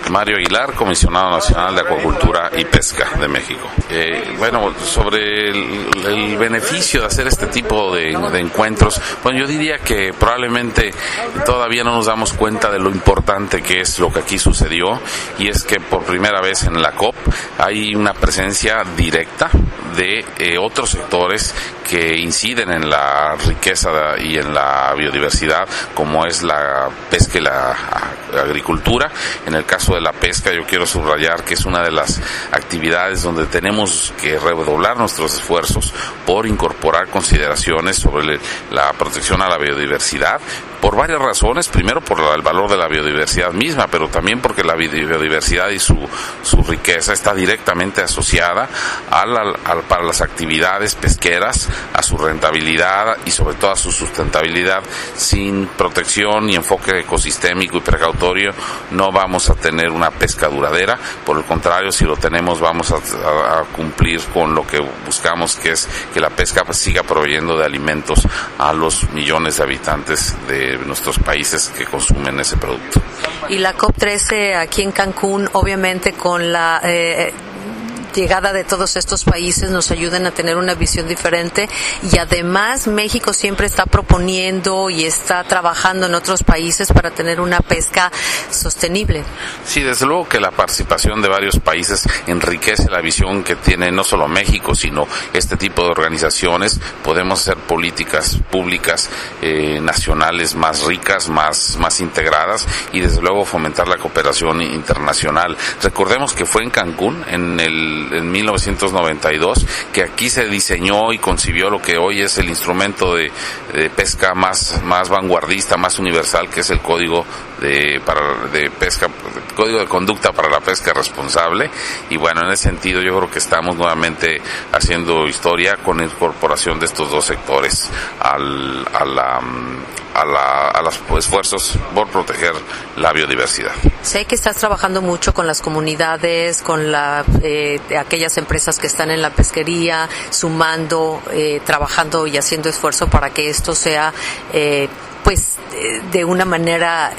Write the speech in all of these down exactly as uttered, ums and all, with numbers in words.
Mario Aguilar, Comisionado Nacional de Acuacultura y Pesca de México. Eh, bueno, sobre el, el beneficio de hacer este tipo de, de encuentros, bueno, yo diría que probablemente todavía no nos damos cuenta de lo importante que es lo que aquí sucedió, y es que por primera vez en la COP hay una presencia directa de eh, otros sectores que inciden en la riqueza y en la biodiversidad, como es la pesca y la agricultura. En el caso de la pesca, yo quiero subrayar que es una de las actividades donde tenemos que redoblar nuestros esfuerzos por incorporar consideraciones sobre la protección a la biodiversidad, por varias razones. Primero, por el valor de la biodiversidad misma, pero también porque la biodiversidad y su, su riqueza está directamente asociada a la, a, para las actividades pesqueras, a su rentabilidad y sobre todo a su sustentabilidad. Sin protección y enfoque ecosistémico y precautorio no vamos a tener una pesca duradera. Por el contrario, si lo tenemos, vamos a, a, a cumplir con lo que buscamos, que es que la pesca siga proveyendo de alimentos a los millones de habitantes de nuestros países que consumen ese producto. Y la COP trece aquí en Cancún, obviamente con la eh, llegada de todos estos países, nos ayudan a tener una visión diferente, y además México siempre está proponiendo y está trabajando en otros países para tener una pesca sostenible. Sí, desde luego que la participación de varios países enriquece la visión que tiene no solo México, sino este tipo de organizaciones. Podemos hacer políticas públicas eh, nacionales más ricas, más, más integradas, y desde luego fomentar la cooperación internacional. Recordemos que fue en Cancún, en el en mil novecientos noventa y dos, que aquí se diseñó y concibió lo que hoy es el instrumento de, de pesca más, más vanguardista, más universal, que es el Código de, para, de pesca, el Código de Conducta para la Pesca Responsable. Y bueno, en ese sentido yo creo que estamos nuevamente haciendo historia con la incorporación de estos dos sectores al, a la, a la, a los esfuerzos por proteger la biodiversidad. Sé que estás trabajando mucho con las comunidades, con la, eh, aquellas empresas que están en la pesquería, sumando, eh, trabajando y haciendo esfuerzo para que esto sea, eh, pues, eh, de una manera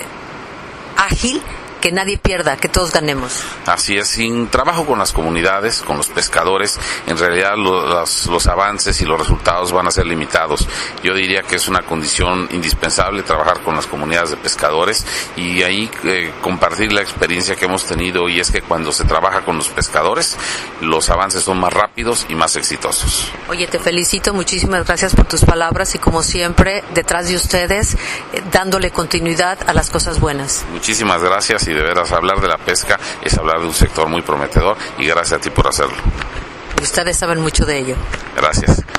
ágil, que nadie pierda, que todos ganemos. Así es, sin trabajo con las comunidades, con los pescadores, en realidad lo, los, los avances y los resultados van a ser limitados. Yo diría que es una condición indispensable trabajar con las comunidades de pescadores, y ahí eh, compartir la experiencia que hemos tenido, y es que cuando se trabaja con los pescadores, los avances son más rápidos y más exitosos. Oye, te felicito, muchísimas gracias por tus palabras, y como siempre, detrás de ustedes, eh, dándole continuidad a las cosas buenas. Muchísimas gracias. Y de veras, hablar de la pesca es hablar de un sector muy prometedor, y gracias a ti por hacerlo. Ustedes saben mucho de ello. Gracias.